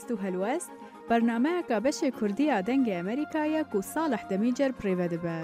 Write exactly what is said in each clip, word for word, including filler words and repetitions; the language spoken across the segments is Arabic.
هست و هلوست برنامه که بش کردی آدنگ امریکایی که صالح دمیجر پریوده به.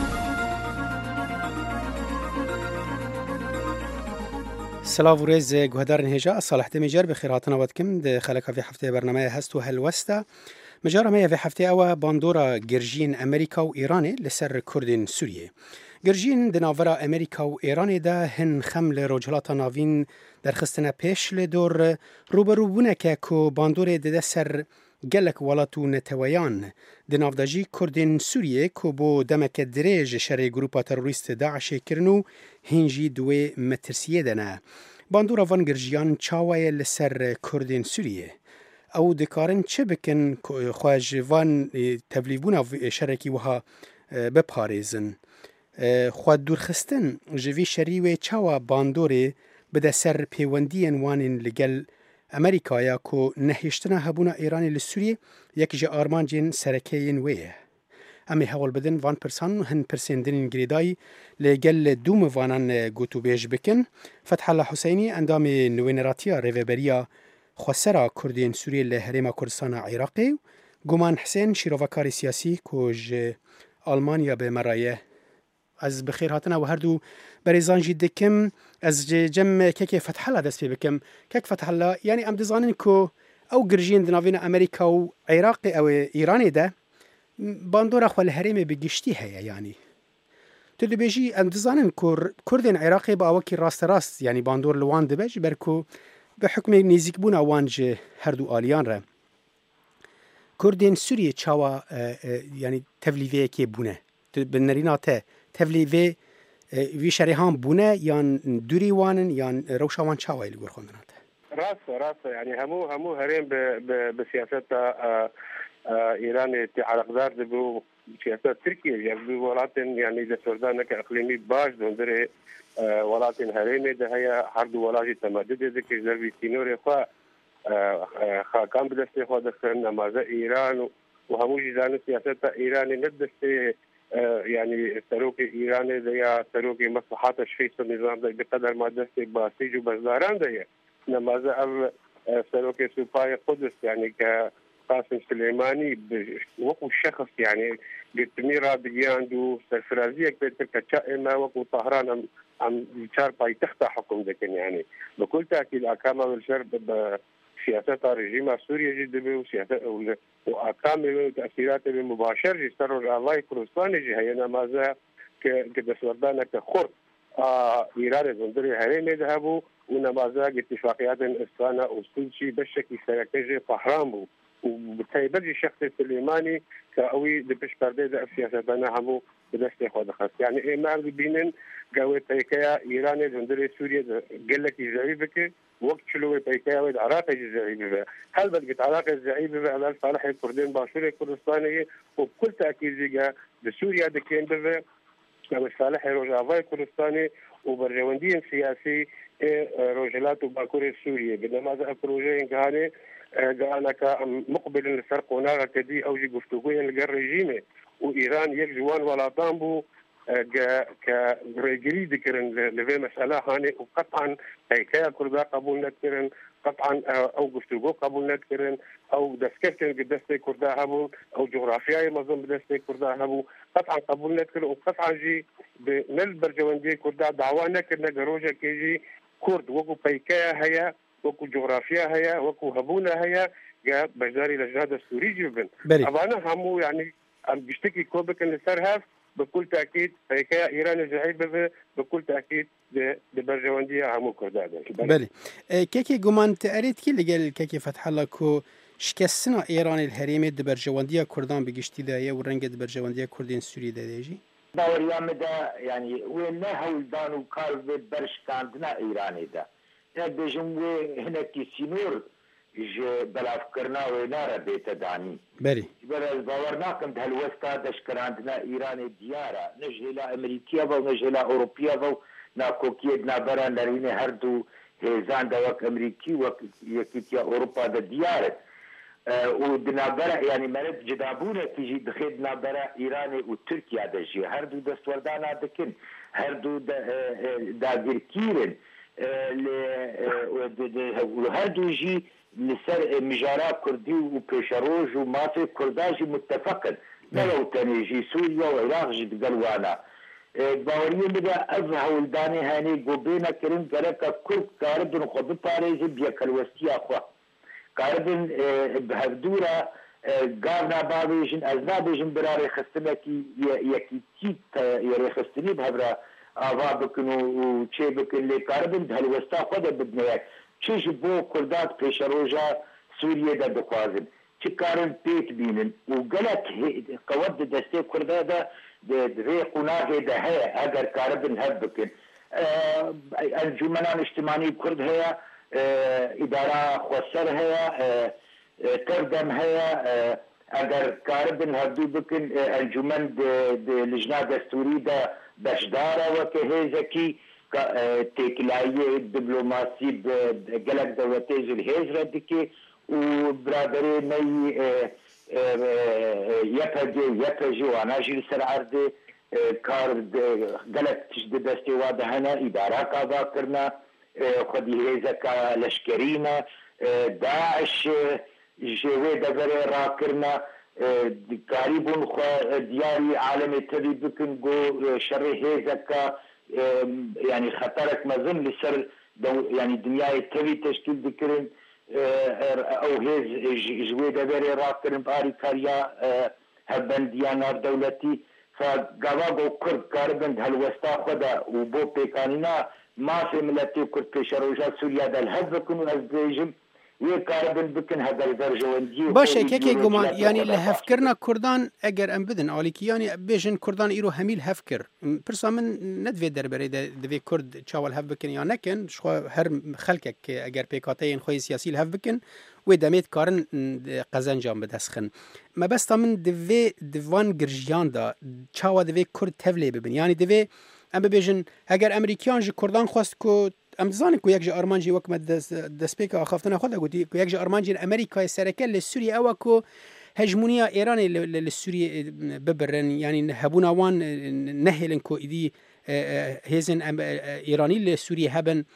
سلاو و ریز گوهدارن هجا صالح دمیجر بخیراتنا ودکم ده خلقا في هفته برنامه هست و هلوسته مجاره ما في هفته او باندورا گرژین امریکا و ایران لسر کردین سوریه. گرژین دناورا امریکا و ایران ده هن خمل روجهلات ناوین در خستنه پیش لدور روبرو بونه که که باندور ده سر گلک ولاتو نتویان دنافداجی کردین سوریه که بو دمک دریج شر گروپا تروریست داعش کرنو هنجی دوی مترسیه دنه. باندورا وان گرژیان چاوه لسر کردین سوریه. او دکارن چه بکن خواجوان تبلیبونا شرکی وها بپاریزن. خواد دورخستن جوی شریوه چاوا باندوری بده سر پیوندین وانین لگل امریکایا که نهیشتنا هبونا ایرانی لسوریه یکی جا آرمان جین سرکین ویه. امی حول بدن وان پرسان هن پرسندین گریدای لگل دوم وانان گوتو بیش بکن. فتح الله حسینی اندام نوینراتیا ریوبریا خسرا کردین سوریه لحرم کردستان عراقی گمان حسین شیروکاری سیاسی که آلمانیا به مرایه از بخیر هاتنا و هر دو بریزان جی دکم از جم که فتح الله دست بکم که فتح الله یعنی ام دزانین که او گرژین دناوین امریکا و عراق او ایرانی ده باندورا خوال هرم بگشتی هیا یعنی تو دی بیجی ام دزانین که کردین عراقی با اوکی راست راست یعنی باندور لوان ده بج برکو به حکم نزیک بون اوانج هر دو آلیان را کردین سوریه چاوا یعنی تبلیغه که بونه بنریناته تبلیغه وی شریحان بونه یان دوری وانن یان روشوان چاوای لگور خوندنات راست راست يعني همو همو هرين بسياسات ايران علاقدار دبو سياسات تركيا يعني ولاتن يعني دستوردان كاقليمي باش دوندري ولاتن هرين ده هي حرب ولاجي تمدد ذيك زربي سينوري خا خا كان بدست خو دخلنا ماذا ايران وهمو جزان سياسات ايران ندست يعني سلوك ايراني ده سلوك مصلحات الشيء النظام ده بقدر ما دست باسيج وبزداران ده نماذج سلوك سوباي قدس يعني كقاسم سليماني وقو الشخص يعني بالتميرة بياندو سرفرازية كبيرة كتشائمة وقو طهران عم عم يشار باي تخت حكم ذكن يعني بكل تأكيد أكامل والشرب سياسات الرجيم سوريا جدا وسياسات وأكامل وتأثيرات المباشرة يستروا الله كروستاني جي هي نماذج كدسوردانا كخور آه إيران زندري هرين يذهبوا ونماذج اتفاقيات إسكانا وسلشي بالشكل سيكتجي فحرامو وبالتالي شخص سليماني كأوي دبش برديد سياستنا همو بدست خود خاص يعني إيه ما بينن قوي تيكيا إيران زندري سوريا قلك يزعيبك وقت شلوي تيكيا ود عراق يزعيبك هل بدك عراق يزعيبك على صالح الكردين باشوري كردستاني وبكل تأكيد جا بسوريا دكين بذا صالح روجافاي كردستاني وبرجواندين سياسي روجلات وباكوري السورية بينما هذا بروجين كان قالك مقبل لسرق وناغا كدي أوجي قفتوكوين لقى الرجيمة وإيران يك جوان ولا طامبو كريجري ذكرن لفي مسألة هاني وقطعا هيكايا كردا قبول نذكرن قطعا أو قفتوكو قبول نذكرن أو دسكتن قدستي كردا هبو أو جغرافياي مظلم بدستي كردا هبو قطعا قبول نذكرن وقطعا جي بنل برجواندي كردا دعوانا كنا جروجا كيجي كرد وكو بيكايا هيا وكو جغرافيا هيا وكو هبونا هيا جا بجداري لجهاد السوري جبن أبانا همو يعني عم بيشتكي كوبك السرهاف بكل تأكيد بيكايا إيران زعيبة بكل تأكيد ببرجواندية همو كردادا بلي كيكي قمان تأريد كي لقال كيكي فتح الله كو شكسنا إيران الهريمة دبرجواندية كردان بقشتي دايا ورنجة دبرجواندية كردين سوري دايجي باوريام ده يعني وين هول دانو كارب برش كاندنا إيراني ده بيجم هنا كيسينور ج بلاف كرنا وينارا بيت داني بري بل باورنا كم هالوستا دشكر عندنا إيران ديارة نجي لا أمريكية و نجي لا أوروبية و ناكوكيد نابرا نريني هردو هزان دا وك أمريكي وك يكيتيا أوروبا دا ديارة أه ودنابرا يعني مرد جدابونة تيجي دخيد نابرا إيراني وتركيا دا جي هردو دستوردانا دكن هردو دا, دا غير كيرن وهردو جي لسر مجارا كردي وبيشروج ومافي كرداجي متفقد نلو تنجي سوريا وعراق جد قلوانا باورية بدا أفها ولداني هاني قوبينا كرين قلقا كرد كاردن خب باريزي بيكال وستي أخوا كاردن بهفدورا قارنا بابيجن أزنا بيجن براري خستنكي يكي تيت يري خستني بهبرا آوا بكن وچه بكن لي كاردن دهلوستا خود بدنياك چش بو كردات پیشروجا سوريا دا دخوازن چه کارن پیت بینن و غلط قود دسته کرده دا دوی قناغ ده هيا اگر کاربن هب بکن انجمنان اجتماعی کرد هيا اداره خوصر هيا کردم هيا اگر کاربن هبدو بکن انجمن ده لجنه دستوری دا بشداره وکه هیزکی تکلایه دیپلوماسی بگلک دولتی زل هیز ردکی و برادری نی یپجی یپجی و آناجی سر عرضه کار گلک تجد دستی واده هنه اداره کادا کرنا خودی هیزه که لشکرینا داعش جوه دبره را کرنا قریبون خو دیاری عالم تبی بکن گو شر هیزه که يعني خطرك مازن لسر يعني دنيا تبي تشكيل ذكرن او هيز جويده بري راكرن باري كاريا هبن ديانا دولتي فقواغو كرد كاربن هالوستا خدا وبو بيكانينا ما في ملتي كرد بيشروجات سوريا دا الهد بكنو ازبيجم باشه که که گمان یعنی لهفکرنا کردان اگر ام بدن آلیکی یعنی بیشن کردان ایرو همیل هفکر پرسا من ندوی درباره دوی کرد چاول هف بکن یا نکن شخوا هر خلقک که اگر پیکاته این خوی سیاسی هف بکن و دمیت کارن قزنجام بدسخن ما بس تا من دوی دوان گرجیان دا چاوا دوی کرد تفلی ببین یعنی دوی ام ببیشن اگر امریکیان جی کردان خواست که ام زانم کو یک جا ارمانجی وکم دست پیک آخافتن خود گویی کو یک جا ارمانجی امریکای سرکل لسوریه او کو هجمونیا ایران لسوریه ببرن یعنی هبون وان نهلن کو ایدی هزن ایرانی لسوریه هبن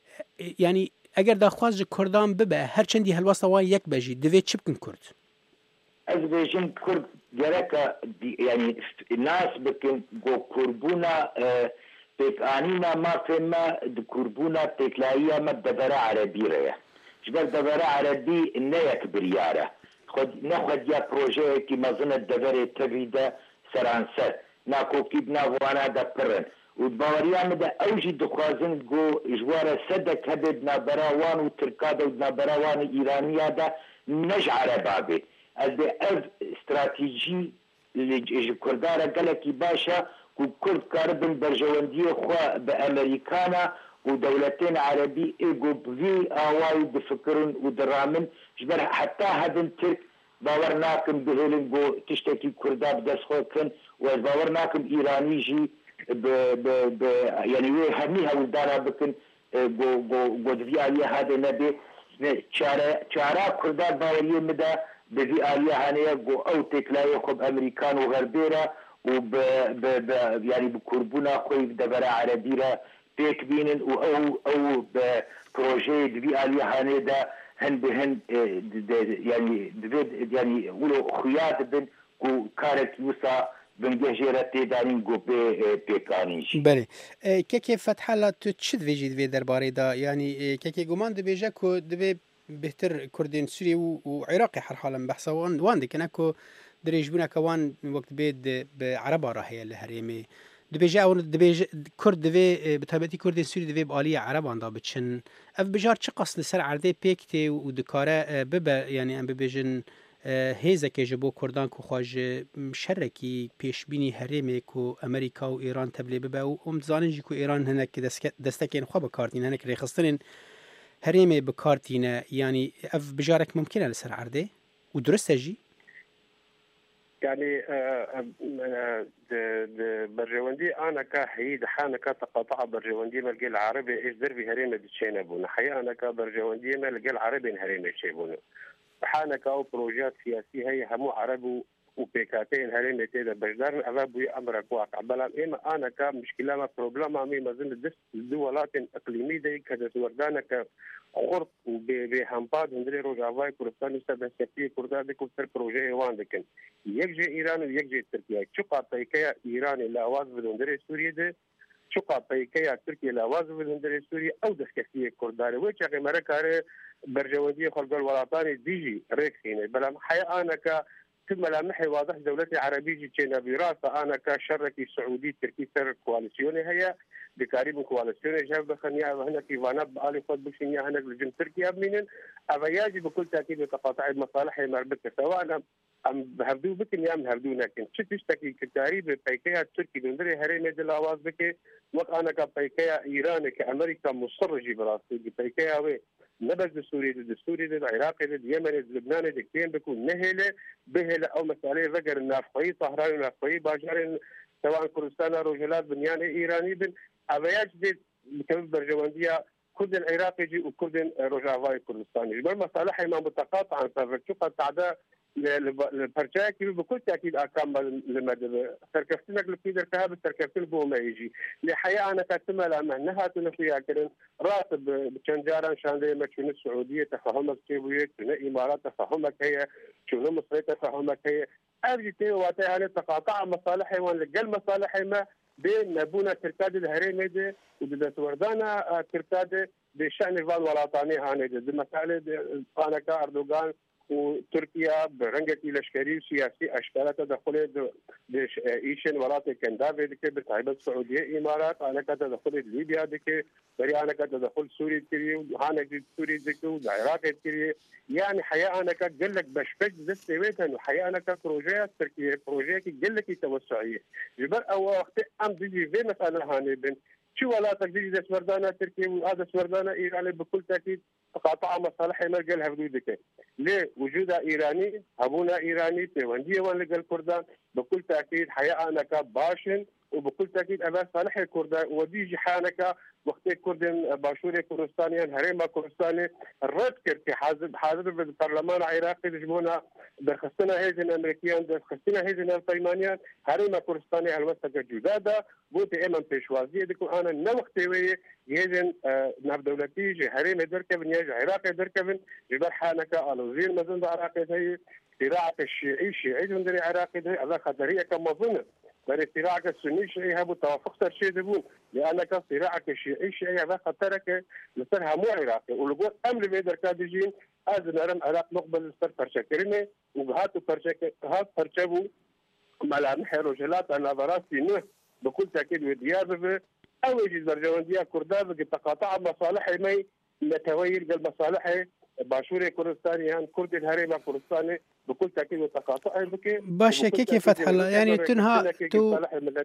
یعنی اگر داخواز کردان ببه هر چندی هلواسا وان یک بجی دوی چی بکن کرد از بیشتر کرد گرک یعنی الناس بکن گو کربونا پیکانینا ما فيما دكوربونا تكلايا ما دبرة عربي ريا جبر دبرة عربي نيك بريارة خد ناخد يا بروجي كي ما زلنا دبرة تبيدا سرانسر ناكو كيبنا وانا دبرن وباوريا مدى اوجي دخوازن جو جوارا سدك هدد نابراوان وتركادا ونابراوان ايرانيا دا نجعر بابي از دي اف استراتيجي اللي كردارا قالكي باشا وكرد كاربن برجواندية خوا بأمريكانا ودولتين عربي إيجو بفي آواي بفكرن ودرامن جبر حتى هذا ترك باورناكم بهلن جو تشتكي كردا بدس خوكن وباورناكم إيراني جي ب ب ب يعني وي هميها ولدانا بكن جو جو جو دفي آلية هذا نبي شارع شارع كردا باورية مدى بفي آلية هانية جو أو تكلاي خب أمريكان وغربيرا وب ب ب يعني بكربونا خوي دبرة عربية بيك بينن و أو أو ببروجي دبي آلية هانيدا هن بهن يعني دبيد يعني ولو خيات بن كو كارك يوسا بنجهرة تدارين جو بي بيكانيش. بله. كيف فتح الله تشد فيجي دبي درباري دا يعني كيف جمان دبي جاكو دبي بهتر كردين سوري وعراقي حرحالا بحثا وان وان دي كناكو دريجبونا كوان وقت بيد بعربة راهي الهريمي دبيجا أو دبيج كرد دبي بتابعتي كرد سوري دبي بآلية عربة عندها بتشن أف بجار شقص لسر عرضي بيكتي ودكارة ببا يعني أم ببيجن هيزا كجبو كردان كو خواج شركي بيشبيني هريمي كو أمريكا وإيران تبلي ببا ومزانين جي كو إيران هناك دستكين خواه بكارتين هناك ريخستنين هريمي بكارتين يعني أف بجارك ممكنة لسر عرضي ودرست جي يعني برجواندي انا كحيد حانا كتقاطع برجواندي ملقي العربي ايش دربي هريمه بتشينبونا حقيقه انا كبرجواندي ملقي العربي هريمه تشيبونا حانا كاو بروجيات سياسيه هي همو عربي وبيكاتين هرمي تيدا بجدار أغابوي أمرك واقع بلام إما أنا كمشكلة ما بروبلما مي مازن الدس الدولات الإقليمية دي كده وردانا كخرط وبهمباد هندري روجافاي كردستان سبه سفيه كردان دي كفتر بروجيه وان دكن يجي إيران ويجي تركيا شو قاطيكيا إيران اللي أواز بدون سوريا دي شو قاطيكيا تركيا اللي أواز بدون سوريا أو دسكتية كردان ويش أخي مركاري برجوانية خلق الولاطاني ديجي ريكسيني بلام حياة أنا ك كل ملامحي واضح دولتي عربية جينا براسة أنا كشركي سعودي تركي سر كواليسيوني هي بقريب كواليسيوني جاب خنيا وهنا كيفانا بآلي خد بشنيا هنا لجم تركيا منين أبا يجب بكل تأكيد تقاطع المصالح مربوطة سواء أم بهردو بكن يا مهردو لكن شو تشتكي كتاريب بيكيا تركي دندري هرمي دل آواز بكي وقت أنا كبيكيا إيران كأمريكا مصر جبراسي بيكيا وي نبذ سوريا ضد سوريا ضد العراق ضد اليمن ضد لبنان ضد كتين بيكون نهله بهله او مساله ذكر النافقي طهران النافقي باجر سواء كردستان روجلات بنيان ايراني بن ابياج دي بكم برجوانديه كرد العراقي جي وكرد روجافاي كردستاني بل مصالح ما متقاطعه فشو قد تعدى البرشاكي بكل تاكيد اكمل لما تركفتنك لفيدر كهاب تركفتن بو ما يجي لحياه انا كاتمه لما نهات فيها كرن راتب بشنجاران شان دي مشون السعوديه تفهمك كيفيه شنو الامارات تفهمك هي شنو مصر تفهمك هي ارجي تي واتي على تقاطع مصالحي وان لقى مصالحي ما بين نبونا تركاد الهريمه دي وبدا وردانا تركاد بشان الولاطاني هاني دي مساله انا كاردوغان وتركيا برنجة الاشكالي سياسي اشكال تدخل ايشن ولات كندافي ديك بتعيب السعوديه امارات انا كتدخل ليبيا ديك بري انا كتدخل سوريا كري وهانا سوريا ديك والعراق كري يعني حياه انا قال لك بشبك زت ويتن وحياه انا كبروجيات تركيا بروجيات قال لك توسعيه جبر او وقت ام بيجي في مساله هاني بن شو ولا تقدير اذا سوردانا تركيا وهذا سوردانا ايران بكل تاكيد تقاطع مصالح ما قال حدودك ليه وجود ايراني ابونا ايراني تيوانديه وان لقى الكردان بكل تاكيد حياه انا كباشن وبكل تاكيد ابا صالح الكردان وديجي حانك وقت كردن باشوري كردستانيا هريما كردستاني الرد كرتي حاضر حاضر بالبرلمان العراقي يجبونا درخستنا هيزن امريكيان درخستنا هيزن الطيمانيان هريما كردستاني الوسط جداده قلت امام بيشوازيه ديكو انا نوقتي وي يزن ناب دولتي جي هريما دركبن يجي عراقي دركبن جبر حانك الوزير مزن عراقي هي صراع الشيعي الشيعي دري عراقي هي هذا خطريه كما ظن بل صراعك السني الشيعي هذا توافق ترشيد دبون لانك صراعك الشيعي الشيعي هذا خطرك لسرها مو عراقي ولقوا امر بيدر كادجين از نرم عراق مقبل سر فرشكرني وهاتوا فرشك هات فرشبوا ملامح رجلات نظرات سنه بكل تاكيد وديابه او يجي برجوانديه كردان تقاطع مصالح مي نتويل قال مصالح باشوري كردستاني هان كرد الهريمه كردستاني بكل تاكيد وتقاطع بكي باشا كيف فتح الله يعني تنها تو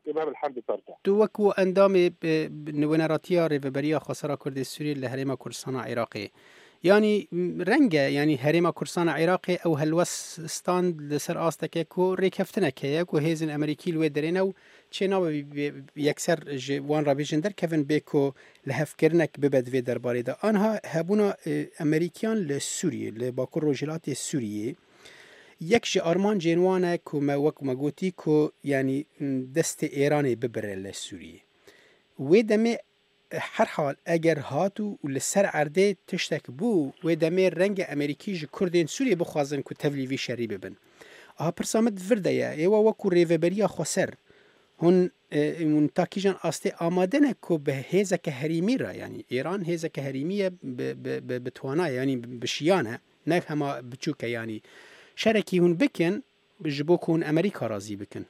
تو وكو اندامي بنونراتيا ريفبريا خساره كرد السوري الهريمه كردستان عراقي يعني رنگه يعني هريمه كردستان عراقي او هلوستان لسر استك كو ريكفتنا كيك وهيزن امريكي لو درينو تشينا يكسر وان رابيجندر كيفن بيكو لهفكرنك ببد في درباري ده انها هبونا امريكان لسوريا لباكور روجلات السوريه يكشي ارمان جنوانه كو ما وك ما قوتي كو يعني دست ايراني ببر للسوريه ودمي هر حال اگر هاتو لسر عرده تشتك بو ودمي رنگ امریکی ج کردین سوریه بخوازن کو تبلیوی شری ببن اه پرسامت ورده یا ایوا وکو ریوبریا خسر هن من تاکیجان استی آمادنه کو به هیزک هریمی را یعنی ایران هیزک هریمیه بتوانا یعنی بشیانه نه هما بچوکه یعنی شرکی هن بکن بجبو کون امریکا رازی بکن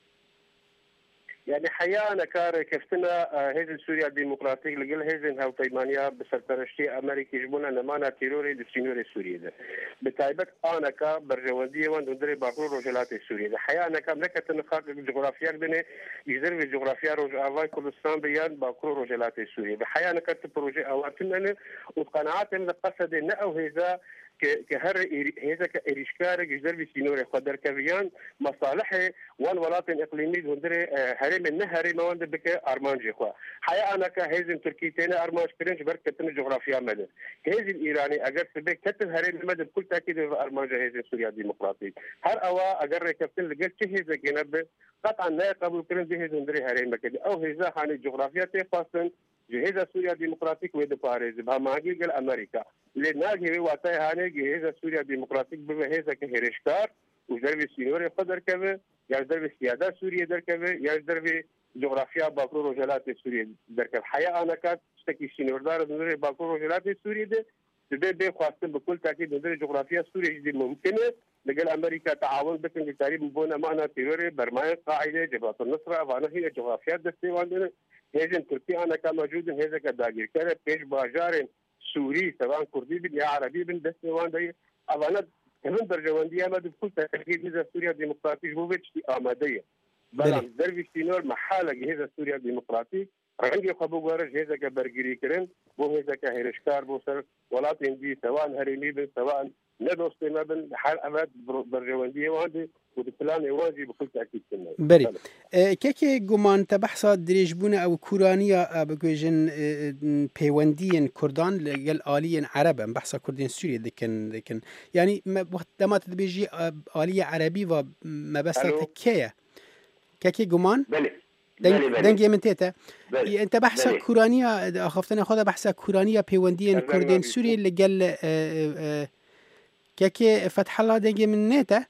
يعني حياة أنا كار كفتنا هيزن سوريا الديمقراطية لقل هيزن هاو طيمانيا بسرطرشتي أمريكي يجبونا نمانا تيروري دستينوري سوريا ده بتايبك أنا كا برجواندية وان دندري باكرو روجلات السوريا ده حياة أنا كا ملكة نخاق الجغرافيا بني يزر في الجغرافيا روج آفاي كردستان بيان باكرو روجلات السوريا بحياة أنا كا تبروجي أواتنا وقناعات من القصد نأو هيزا كهر هذا كإريشكار جدر بسينور خدر كفيان مصالح وان ولاتن إقليمي هندري هرم النهر ما وند بك أرمانجي خوا حيا أنا كهزم تركي تنا أرمانج كرنج بركتن جغرافيا مدن هزم إيراني أجر سبك كتن هرم مدن بكل تأكيد أرمانج هزم سوريا ديمقراطي هر أوا أجر كابتن لقيت شهيز جنب قطعا لا قبل كرنج هزم هندري هرم مكدي أو هزا حاني جغرافيا تفاصل جهاز سوريا ديمقراطيك ويد باريس بهماجي قال أمريكا لناجي واتاي هاني جهاز سوريا ديمقراطيك بهذا كهرشكار وجربي سينوري قدر كذا يا جربي سيادة سوريا در كذا يا جربي جغرافيا باكور وجلات سوريا در كذا حياة أنا كات تكي سينور دار در باكور وجلات سوريا ده تبي بي خاصة بكل تأكيد در جغرافيا سوريا دي ممكنة لقال أمريكا تعاون بكن تقريبا بونا معنا تيروري برماية قاعدة جبهة النصرة وأنا هي جغرافيا دستي هزم تركيا أنا كان موجود هذا كداجر كان بيش باجار سوري سواء كردي بن يا عربي بن دستي وان داي أنا كمان درجة وندي أنا بكل تأكيد هذا سوريا ديمقراطي بوفيتش آمادية بلام دربي سينور محالة هذا سوريا ديمقراطي رنجي خبو غارج هذا كبرجري كرن بو هذا كهرشكار بو سر ولاتن دي سواء هرمي بن سواء ندوستي ما بن حال أماد درجة وندي وان ودبلان واجب بكل تأكيد كنا. بري كيكي جمان تبحث دريجبونا أو كورانية بجوجن بيوندين كردان لجل آليين عربا بحث كردين سوريا لكن لكن يعني وقت لما تبيجي آلية عربي وما بس تكية كيكي جمان. بلي. دنجي من تيتا أنت بحث كورانية أخفتنا خذ بحث كورانية بيوندين كردين سوريا لجل كيكي فتح الله دنجي من نيتا.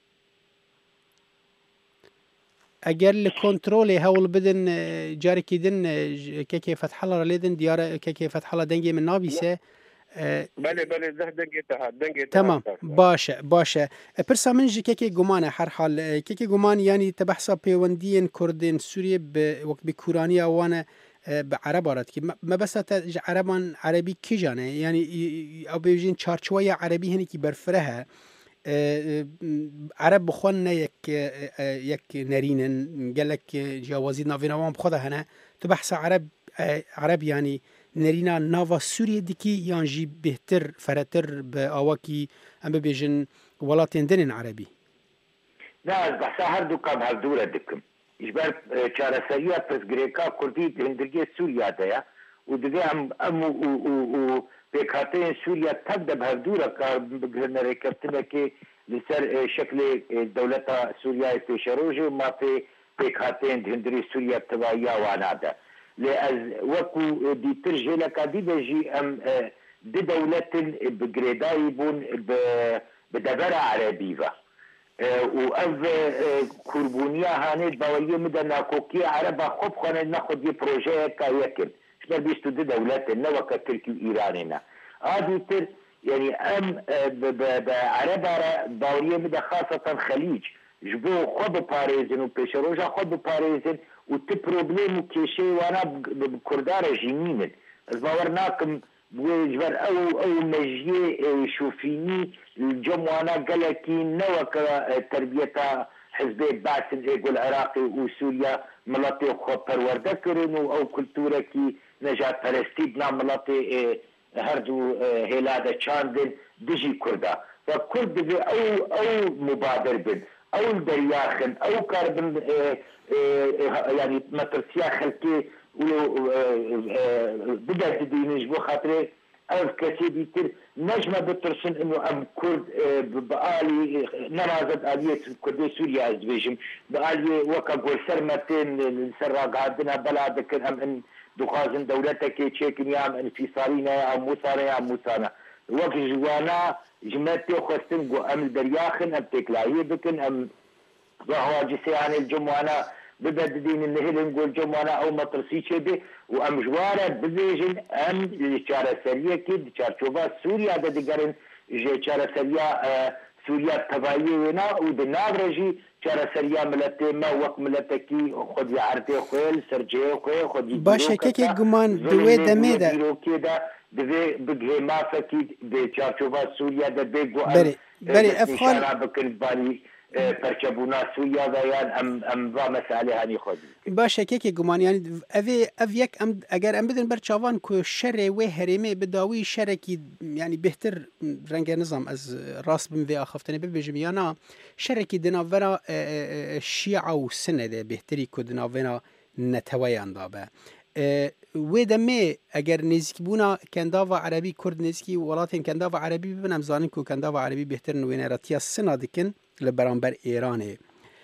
اگر لکنترل هول بدن جاری کردن که فتح الله لیدن دیار که فتح الله دنگی من نابیسه بله بله ده دنگی ته دنگی تمام باشه باشه پرسا من جی که گمان هر حال که گمان یعنی تبحثا پیوندین کردین سوریه به وقت بکورانی وانا بعرب آرد که ما بس تا عربان عربی کی جانه یعنی او بیجین چارچوبای عربی هنی کی برفره عرب بخوان یک یک نرینن گلک جوازی ناوینوام بخوده هنه تو بحث عرب عرب یعنی نرینا ناوا سوریه دیکی یان جی بهتر فراتر به آواکی ام بیجن ولاتین دنین عربی نه بحث هر دو کام هر دوره دکم اجبار چاره سریع پس گریکا کردی هندرگی سوریا دیا و دیگه هم ام و بكاتين سوريا تبدأ بهردورة كبجرنا ركبتنا كي لسر شكل دولة سوريا في شروجي وما في بكاتين هندري سوريا تبايا وعنادا لأز وكو دي ترجي لك دي بجي أم دي دولة بجريداي بون بدبرة عربية وأف كربونيا هاني باوليه مدى كوكي عربا خب خانا ناخد دي بروجيه كايكن شنو بيستو دي دولات النوكة تركي وإيراننا هذه تر يعني أم بعربة باوليه مدى خاصة خليج جبو خدو باريزن وبيشروجا خدو باريزن وتبروبليمو كيشي وانا بكردارة جيمينن الباورناكم بوجبر او او مجيه شوفيني الجموانا قالكي نوكا تربيتا حزبي بعثن ايقو العراقي وسوريا ملاطي خو پرورده کرن او كلتوركي نجات پرستيدنا ملاطي هردو هلاده چاندن دجي كردا فكرد بي او او مبادر بن او الدرياخن او كاربن يعني مترسيا خلكي ولو بدأ تدين يجبو خاطري أو كثير بيتر نجمة بترسن إنه أم كرد بقالي نمازد آلية كردي سوريا أزبيجم بقالي وكا قول سرمتين سرق عندنا بلادك أم إن دخازن دولتك تشيكن يا أم انفصالين يا أم موسانا يا أم موسانا وقت جوانا جمعتي خستن قو أم الدرياخن أم تكلاهي بكن أم ظهواجي سيعني الجموانا بددين النهل نقول جمانا او مطرسي شبه وام جوارة بزيجن ام لشارة سرية كد شارشوفا سوريا دا دقرن شارة سرية سوريا تبايي ونا ودنابرجي شارة سرية ملتي ما وق ملتكي خد يعرتي خويل سرجي خويل خد يديرو باشا كيكي قمان دوي دميدا يديرو كده دوي بقهي ما فكي بشارشوفا سوريا دا بيقو بري بري افخال بكن بالي پرچبونا سویا و یان ام ام و مسئله هانی خود باشه که که گمان یعنی اوی او یک ام اگر ام بدن بر چاوان کو شر و هریمه بداوی شر کی یعنی بهتر رنگ نظام از راس بم و اخفتنی ببیجم یا نه شر کی دناورا شیعه و سنده بهتری کو دناورا نتویان دابه و دمه اگر نزدیک بونا کنداوا عربی کرد نزدیکی ولاتین کنداوا عربی ببینم زانن کو کنداوا عربی بهتر نوینه راتیا سنا دکن لبرانبر ایرانه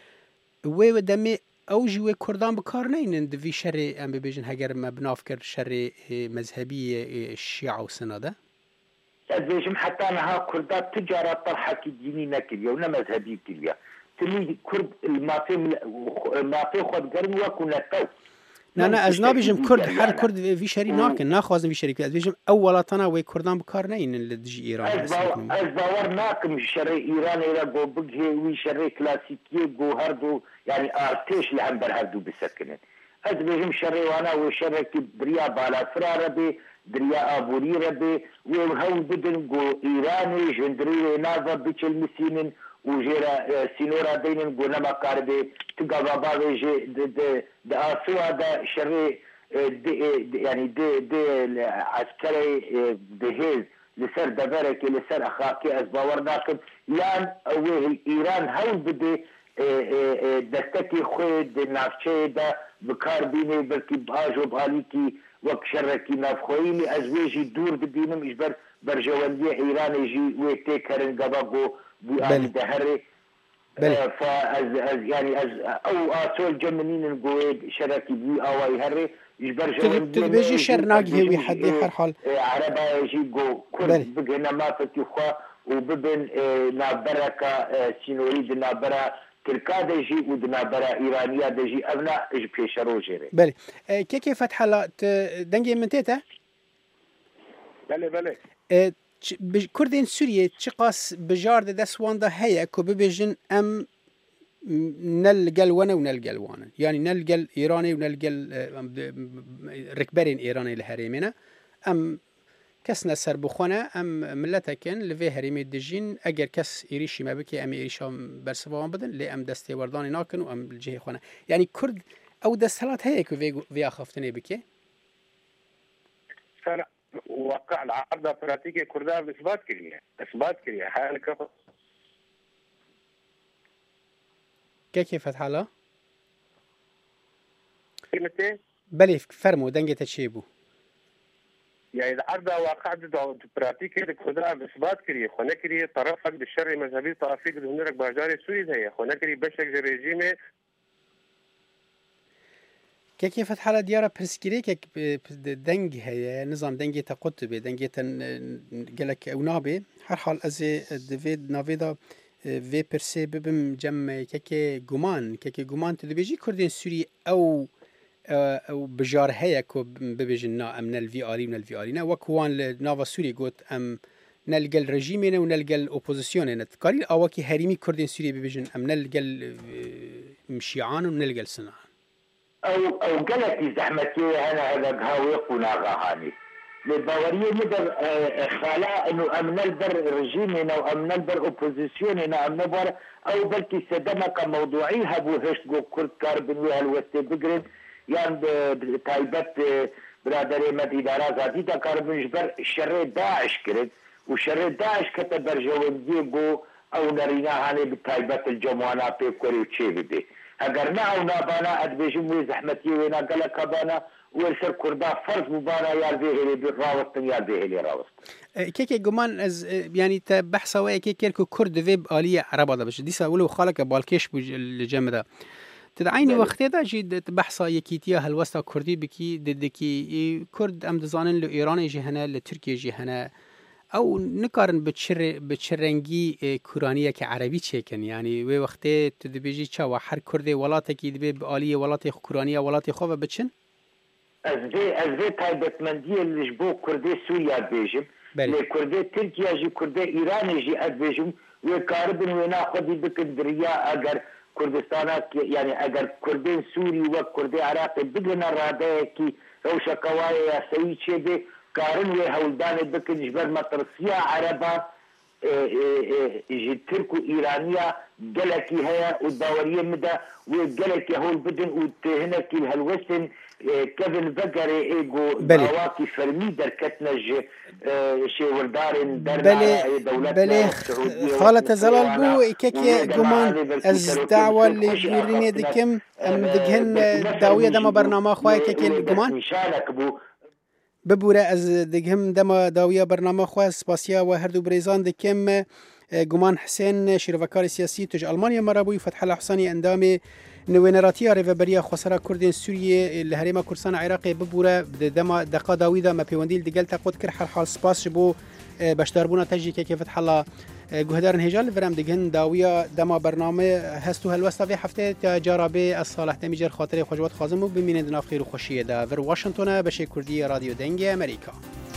و دمه اوجی و کردان بکار نینن دوی شر ام ببیجن هگر مبناف کرد شر مذهبی شیعه و سناده ادبیجم حتی نها کردات تجارت طرحکی دینی نکرد یا نه مذهبی کرد تمی کرد الماطی الماطی خود گرم و کنتو نه نه از نابیجم کرد هر کرد وی شری ناکن نخوازم وی شری کرد بیجم اولاتنا و کردان بکار نینن لدجی ایران از باور ناکم شر ایران ایرا گو بگه وی شر کلاسیکی گو هر دو یعنی ارتش لهم بر هر دو بسکنن از بیجم شر وانا و شر کی دریا بالا فرار به دریا ابوری ربه و هو بدن گو ایران جندری ناوا بچل مسینن وجيرا سينورا دينن قلنا ما قاربي تلقى بابا ويجي د د اسوا دا شري يعني دي دي عسكري بهيز لسر دبرك لسر اخاكي ازباور ناقم يان وهي ايران هول بدي دستكي خود نافشه دا بكاربيني بلكي باجو باليكي وك شركي نافخويني ازويجي دور دبينم اجبر برجوانديه ايران يجي ويتيكرن قبابو بل بل فاز از يعني از او اصول جمنين نقول شركي بي او يهري يجبر جوان تلبيجي شرناق هوي حدي هر حال عربا يجي جو كل بقينا ما فتيخوا وببن نابركا سينوري دنابرا تركا دجي ودنابرا ايرانيا دجي ابنا اج بيشرو جيري بله كي كيف فتح لا دنجي من تيتا بله بله کردین سوریه چه قاس بجارد دستوانده هیا که ببیجن ام نلقل ونه و نلقل وانن يعني نلقل ایرانی و نلقل رکبرین ایرانی لهریمینه ام کس نسر بخونه ام ملتکن لوی هریمی دجین اگر کس ایریشی ما بکی ام ایریشام برسوان بدن لی ام دستی وردانی ناکن و ام الجهه خونه يعني کرد او دستالات هیا که وی خفتنی بکی سنة وقع العرض براتيكي كردان اثبات كريه اثبات كريه حال كيف كيف فتح الله كلمتين بلي فرمو دنجة تشيبو يعني العرض واقع براتيكي كردان اثبات كريه خنكري طرفك بالشر مذهبي طرفيك هناك باجاري سويد هي خنكري بشك ريجيمي که که فتح حالا دیاره پرسکری که دنگ هیا نظام دنگی تا قطبه دنگی تا گلک او نابه هر حال از دوید ناویدا وی پرسه ببم جمع که که گمان که که گمان تدبیجی کردین سوری او او بجار هیا که ببیجن نا ام نلوی آلی و نلوی آلی نه وکوان لناوا سوری گوت ام نلقل رژیمینه و نلقل اپوزیسیونه کاری آوا که هریمی کردین سوری ببیجن ام نلقل مشیعان و نلقل سنان او او قالت زحمتي انا هذا قهاويق وناغهاني للباوريه ندر خلاء انه امن البر رجيمنا وامن البر اوبوزيسيوننا امن البر او بلكي سدمك موضوعي هبو هشت جو كرد كاربن ويا الوستي بقرن يعني تايبت برادري مدينة رازاتي دا كاربن جبر شر داعش كرد وشر داعش كتب برجوان ديبو او نرينا هاني بتايبت الجموانا بيكوري وشي بدي اگر نه او نابانا ادبیجم وی زحمتی وینا گله کبانا ورسر کردا فرض مبانا یا ذهلی براوستن یا ذهلی راوستن كيكي جمان از يعني تبحث ويا كيكي كرد فيب آلية عربة ده بس ديسا ولو خالك بالكيش بالجمع ده تدعيني وقت ده جيد تبحث يكيتيا هالوسط كردي بكي ددكي كرد أم دزانن لإيران جهنا لتركيا جهنا او نکارن بچر بچرنگی کورانیه که عربی چکن یعنی و وقتی تدبیجی چا و هر کرده ولاته کی دبی عالی ولاته کورانیه ولاته خو بچن از وی از وی تایبتمندی لجبو کرده سوریا بیجم لی کرده ترکیه جی کرده ایران جی اد بیجم و کاربن و ناخذی بکن دریا اگر کردستان یعنی اگر کردین سوری و کرده عراق بگن راده کی روش کوای یا سوی چه کارن وی هولدان بکن جبر مطرسیه عربا جي تركو إيرانية جلكي هيا والدورية مدى وجلكي هول بدن وتهنكي هالوسن كيفن بقري ايجو دواكي فرمي دركتنج شي ولدارن بلي بلي خالة زلال بو كيكي جمان از دعوة اللي يوريني دكم ام دقهن داوية دما برنامج خواهي كيكي جمان ببورة از دقهم دما داوية برنامج خواهي سباسيا و هردو بريزان دكم جمان حسين شيروكاري سياسي تج ألمانيا مرابوي فتح الله حساني اندامي نوينراتيا ريفبريا خسارة كردين سوريا الهريمة كردستان عراقي ببورة دما دقا داويدا ما بيونديل دقل تقود كر حال حال سباس بو باشتربونا تجي كي فتح الله جهدارن هجال فرام دقهن داوية دما برنامج هستو هالوستا في حفتة جاربي الصالح تميجر خاطري خوجوات خازمو بمين دناف خير وخوشية دا فر واشنطن بشي كردية راديو دنجي أمريكا.